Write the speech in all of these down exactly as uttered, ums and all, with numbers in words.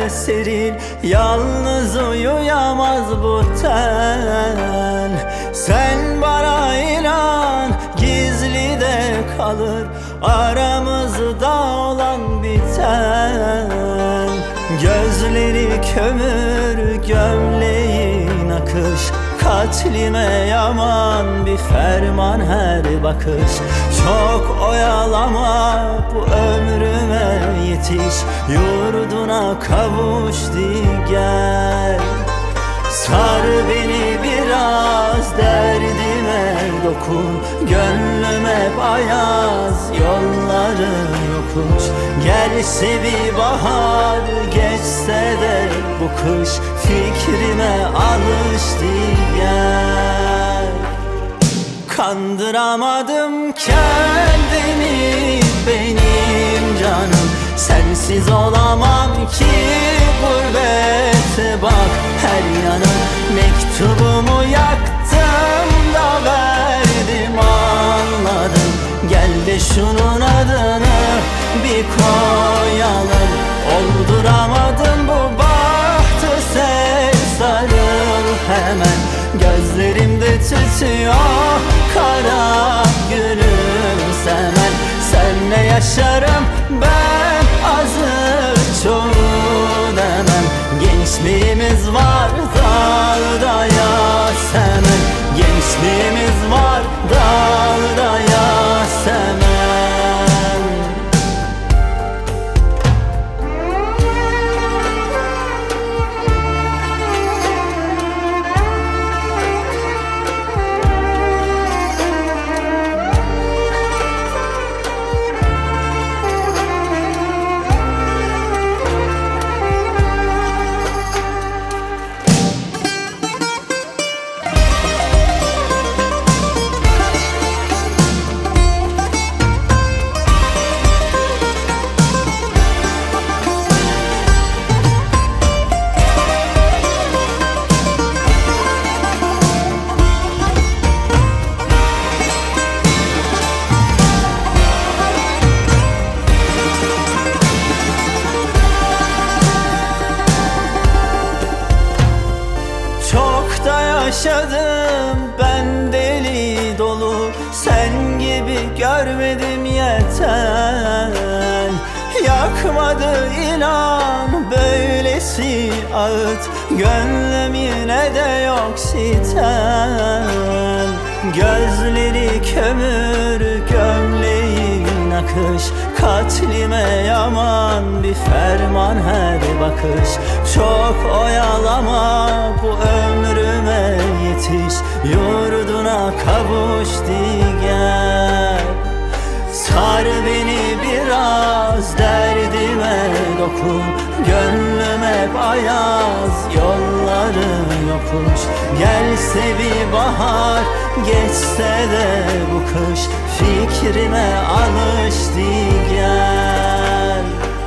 seril, yalnız uyuyamaz bu ten. Sen bana inan, gizli de kalır aramızda olan biten. Gözleri kömür, gömleğin akış, katlime yaman bir ferman her bakış. Çok oyalama, bu ömrüme yetiş, yurduna kavuş di gel. Sar beni biraz, derdime dokun, gönlüme bayaz, yolları yokuş. Gelse bir bahar, geçse de bu kış, fikrime alıştı gel. Kandıramadım kendimi benim canım, sensiz olamam ki gurbete bak her yanım. Mektubumu yaktım da verdim, anladım. Gel de şunun adını bir koyalım. Olduramadım bu bahtı, sen sarıl hemen. Gözlerimde tütüyor kara gülüm semen. Senle yaşarım ben, azı çoğu demem. Gençliğimiz var dağda yasemen, gençliğimiz var dağda yasemen. Yaşadım ben deli dolu, sen gibi görmedim yeter. Yakmadı inan böylesi ağıt, gönlüm yine de yok sitem. Gözleri kömür, gömleğin akış, katlime yaman bir ferman her bakış. Çok oyalama, bu ömrüme yetiş, yurduna kavuş di gel. Sar beni biraz, derdime dokun, gönlüme bayaz, yolları yokuş. Gelse bir bahar, geçse de bu kış, fikrime alıştı gel.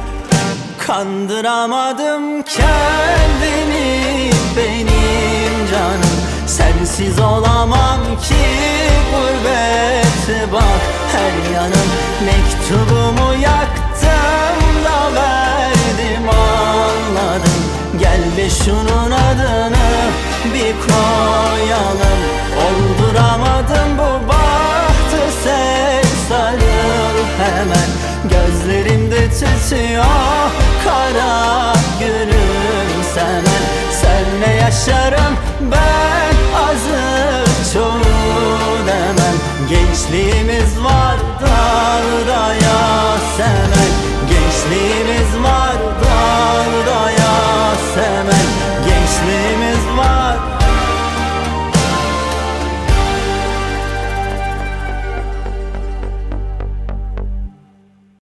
Kandıramadım kendimi benim canım, sensiz olamam ki gurbete bak her yanım. Mektubumu yaktım da verdim, anladım. Gel de şunun adını bir koyalım. Olduramadım bu bahtı, sen sarıl hemen. Gözlerimde tütüyor kara gülüm semen. Senle yaşarım ben, azı çoğu demem. Gençliğimiz var dağda yasemen, gençliğimiz